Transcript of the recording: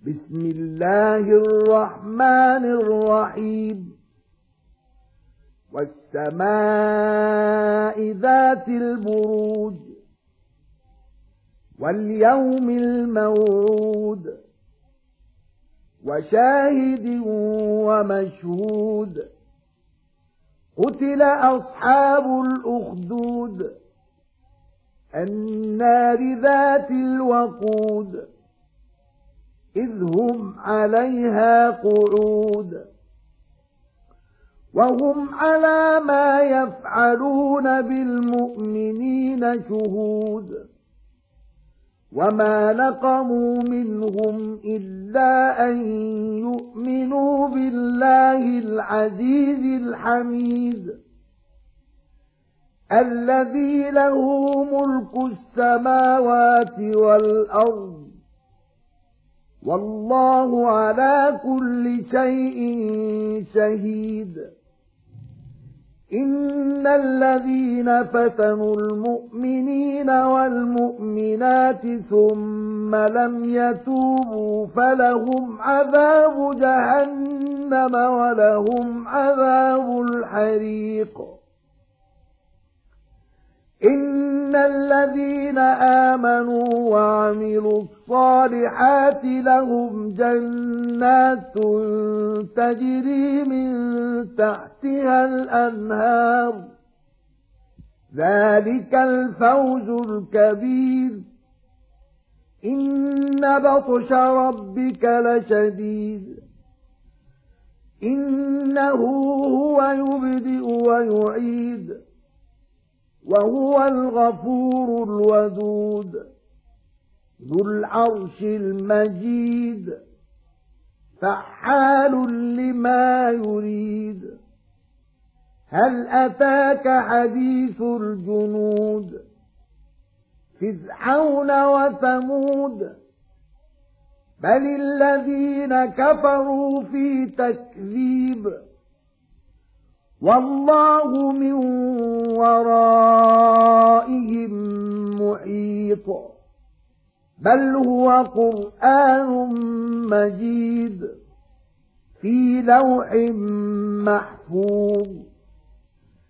بسم الله الرحمن الرحيم والسماء ذات البروج واليوم الموعود وشاهد ومشهود قتل أصحاب الأخدود النار ذات الوقود إذ هم عليها قعود وهم على ما يفعلون بالمؤمنين شهود وما نقموا منهم إلا أن يؤمنوا بالله العزيز الحميد الذي له ملك السماوات والأرض والله على كل شيء شهيد إن الذين فتنوا المؤمنين والمؤمنات ثم لم يتوبوا فلهم عذاب جهنم ولهم عذاب الحريق إن الذين آمنوا وعملوا الصالحات لهم جنات تجري من تحتها الأنهار ذلك الفوز الكبير إن بطش ربك لشديد إنه هو يبدئ ويعيد وهو الغفور الودود ذو العرش المجيد فعال لما يريد هل أتاك حديث الجنود فرعون وثمود بل الذين كفروا في تكذيب والله من ورائهم محيط بل هو قرآن مجيد في لوح محفوظ